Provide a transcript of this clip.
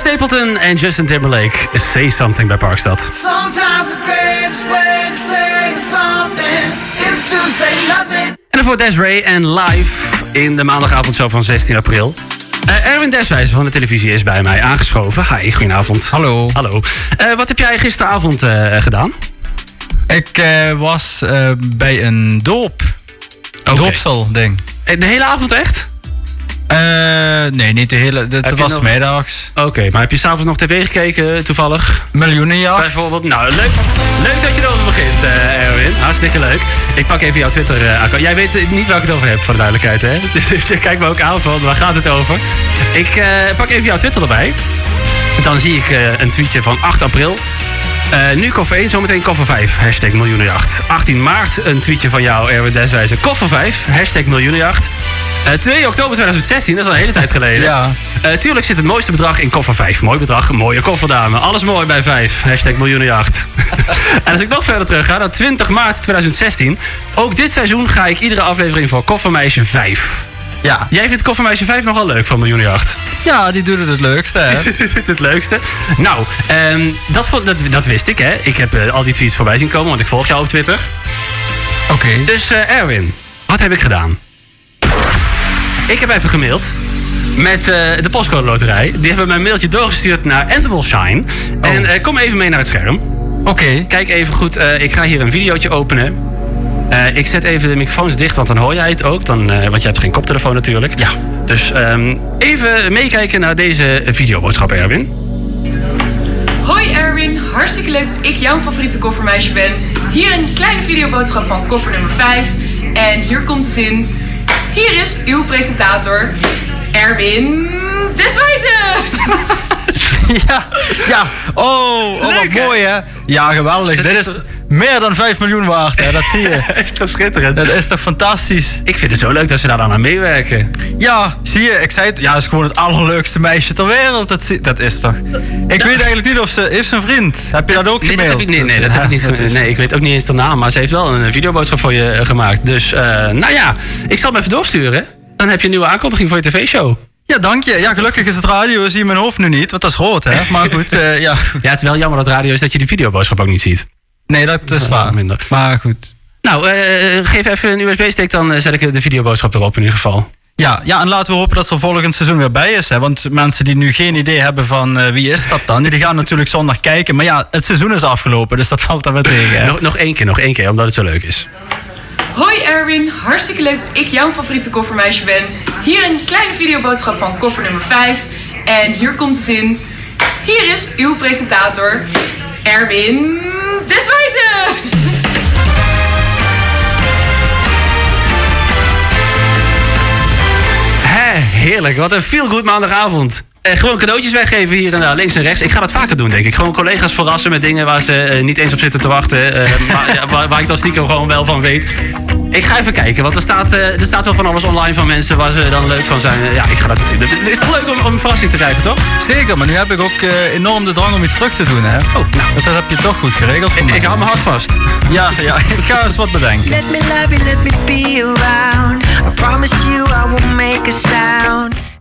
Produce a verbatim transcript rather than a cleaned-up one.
Stapleton en Justin Timberlake. Say Something bij Parkstad. Sometimes the greatest way to say something is to say nothing. En daarvoor Desiree en live in de maandagavondshow van zestien april. Uh, Erwin Deswijzer van de televisie is bij mij aangeschoven. Hi, goedenavond. Hallo. Hallo. Uh, wat heb jij gisteravond uh, gedaan? Ik uh, was uh, bij een doop. Een Okay. doopsel ding. De hele avond echt? Uh, nee, niet de hele. Het was nog... middags. Oké, okay, maar heb je s'avonds nog tv gekeken toevallig? Miljoenenjacht. Bijvoorbeeld. Nou, leuk, leuk dat je erover begint, uh, Erwin. Hartstikke leuk. Ik pak even jouw Twitter-account. Uh, Jij weet niet waar ik het over heb, voor de duidelijkheid, hè? Dus je kijkt me ook aan van, waar gaat het over? Ik uh, pak even jouw Twitter erbij. Dan zie ik uh, een tweetje van acht april. Uh, nu koffer één, zometeen koffer vijf. Hashtag miljoenenjacht. achttien maart, een tweetje van jou, Erwin Deswijzer. Koffer vijf. Hashtag miljoenenjacht. Uh, twee oktober tweeduizend zestien, dat is al een hele tijd geleden. Ja. Uh, tuurlijk zit het mooiste bedrag in koffer vijf. Mooi bedrag, een mooie kofferdame. Alles mooi bij vijf. Hashtag miljoenenjacht. En als ik nog verder terug ga, dan twintig maart tweeduizend zestien. Ook dit seizoen ga ik iedere aflevering voor Koffermeisje vijf. Ja. Jij vindt Koffermeisje vijf nogal leuk van Miljoenenjacht? Ja, die doet het het leukste, hè? Die doet het leukste. Nou, um, dat, dat, dat wist ik, hè. Ik heb uh, al die tweets voorbij zien komen, want ik volg jou op Twitter. Oké. Okay. Dus uh, Erwin, wat heb ik gedaan? Ik heb even gemaild met uh, de postcode loterij. Die hebben mijn mailtje doorgestuurd naar Endable Shine. Oh. En uh, kom even mee naar het scherm. Oké. Okay. Kijk even goed, uh, ik ga hier een videootje openen. Uh, ik zet even de microfoons dicht, want dan hoor jij het ook. Dan, uh, want je hebt geen koptelefoon natuurlijk. Ja. Dus um, even meekijken naar deze videoboodschap, Erwin. Hoi Erwin, hartstikke leuk dat ik jouw favoriete koffermeisje ben. Hier een kleine videoboodschap van koffer nummer vijf. En hier komt de zin. Hier is uw presentator, Erwin Deswijzer. ja, ja. Oh, oh leuk, wat mooi, hè? Ja, geweldig. Dit, Dit is... is... meer dan vijf miljoen waard, hè? Dat zie je. Dat is toch schitterend? Dat is toch fantastisch? Ik vind het zo leuk dat ze daar dan aan meewerken. Ja, zie je, ik zei het. Ja, het is gewoon het allerleukste meisje ter wereld. Dat, dat is toch... Ik ja. weet eigenlijk niet of ze... Heeft ze een vriend? Heb je dat ook nee, gemaild? Dat heb ik, nee, nee, dat ja, heb ik niet. Is... Nee, ik weet ook niet eens de naam. Maar ze heeft wel een videoboodschap voor je gemaakt. Dus, uh, nou ja, ik zal hem even doorsturen. Dan heb je een nieuwe aankondiging voor je tv-show. Ja, dank je. Ja, gelukkig is het radio, zie je mijn hoofd nu niet. Want dat is rood, hè? Maar goed, uh, ja. Ja, het is wel jammer dat radio is dat je die videoboodschap ook niet ziet. Nee, dat is dat waar. Is minder. Maar goed. Nou, uh, geef even een U S B-stick, dan uh, zet ik de videoboodschap erop in ieder geval. Ja, ja, en laten we hopen dat er volgend seizoen weer bij is. Hè? Want mensen die nu geen idee hebben van uh, wie is dat dan, die gaan natuurlijk zondag kijken. Maar ja, het seizoen is afgelopen, dus dat valt daar weer tegen. Hè? Nog, nog één keer, nog één keer, omdat het zo leuk is. Hoi Erwin, hartstikke leuk dat ik jouw favoriete koffermeisje ben. Hier een kleine videoboodschap van koffer nummer vijf. En hier komt de zin. Hier is uw presentator, Erwin Deswijzer. Hé, heerlijk. Wat een feel-good maandagavond. Eh, gewoon cadeautjes weggeven hier en daar, links en rechts. Ik ga dat vaker doen, denk ik. Gewoon collega's verrassen met dingen waar ze uh, niet eens op zitten te wachten. Uh, maar, ja, waar, waar ik dan stiekem gewoon wel van weet. Ik ga even kijken, want er staat, uh, er staat wel van alles online van mensen waar ze dan leuk van zijn. Uh, ja, ik ga dat doen. Het is toch leuk om, om een verrassing te krijgen, toch? Zeker, maar nu heb ik ook uh, enorm de drang om iets terug te doen, hè? Oh, nou. Dat, dat heb je toch goed geregeld voor ik, mij. Ik hou mijn hart vast. Ja, ja, ik ga eens wat bedenken. Let me love you, let me be around. I promise you I won't make a sound.